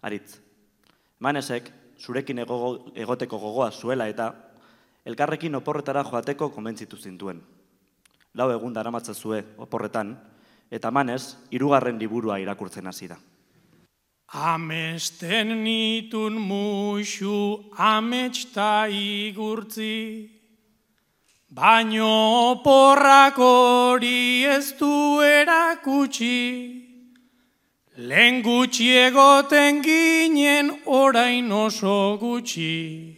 Aritz, Manesek zurekin egoteko gogoa zuela eta elkarrekin oporretara joateko konbentzitu zintuen. 4 egun daramatzazue oporretan, eta Manes 3. liburua irakurtzen hasi da. Amesten nitun muixu ametsta igurtzi, baino oporrak hori ez du erakutsi. Lehen gutxi egoten ginen orain oso gutxi.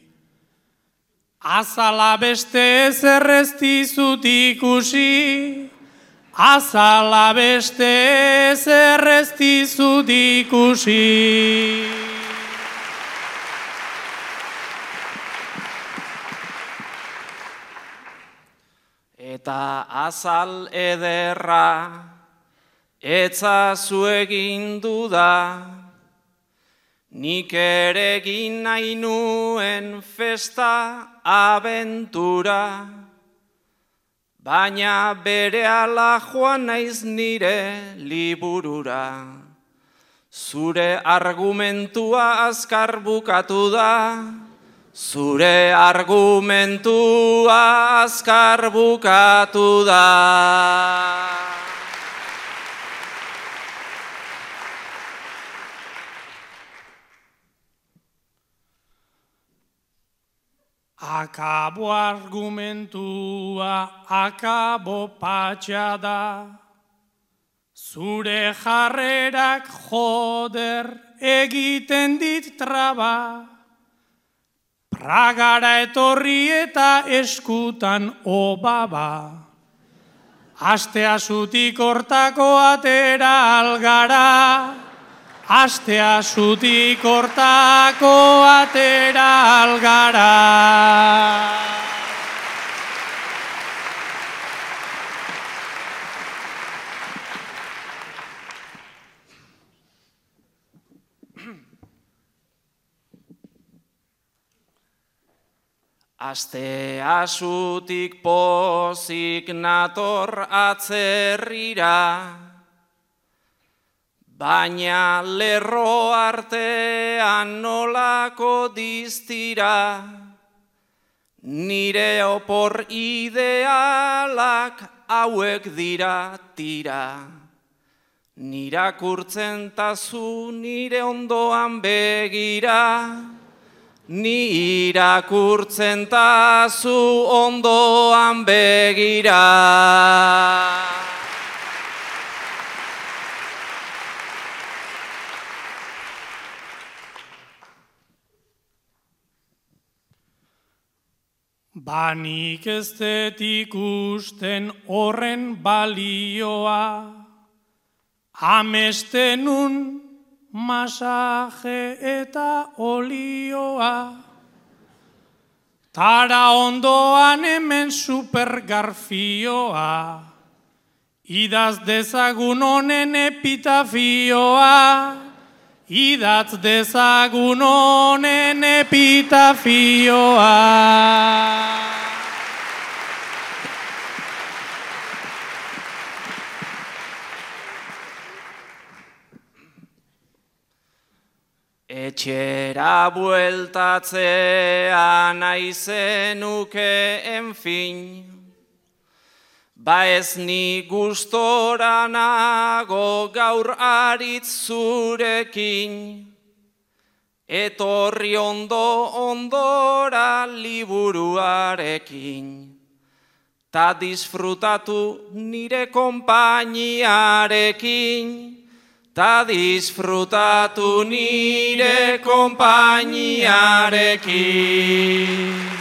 Azala beste zerreztizut ikusi, azala beste zerreztizut ikusi. Eta azal ederra etzazu egin duda, nik ere egin nahi nuen festa abentura, baina berehala joan naiz nire liburura. Zure argumentua azkar bukatu da, zure argumentua azkar bukatu da. Akabo argumentua, akabo patxa da, zure jarrerak joder egiten dit traba, Pragara etorri eta eskutan obaba, astea zutik hortako atera algara, astea zutik hortako atera algara. Astea zutik pozik nator atzerrira, baina lerro artean nolako diztira, nire opor idealak hauek dira tira. Nirakurtzen tazu nire ondoan begira, ni irakurtzen tazu ondoan begira. Banik ez dut ikusten horren balioa, amestenun masaje eta olioa. Tara ondoan hemen supergarfioa, idaz dezagun honen epitafioa, idatz dezagun honen epitafioa. Etxera bueltatzea nahi zenuke enfin, ba ez ni gustora nago gaur Aritz zurekin, etorri ondora liburuarekin, ta disfrutatu nire konpainiarekin, ta disfrutatu nire konpainiarekin.